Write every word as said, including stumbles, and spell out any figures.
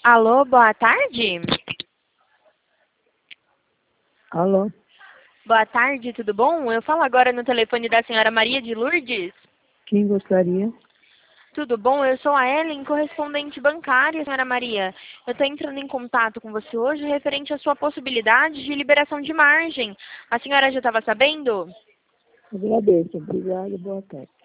Alô, boa tarde. Alô? Boa tarde, tudo bom? Eu falo agora no telefone da senhora Maria de Lourdes. Quem gostaria? Tudo bom? Eu sou a Ellen, correspondente bancária, senhora Maria. Eu estou entrando em contato com você hoje referente à sua possibilidade de liberação de margem. A senhora já estava sabendo? Agradeço. Obrigada. Boa tarde.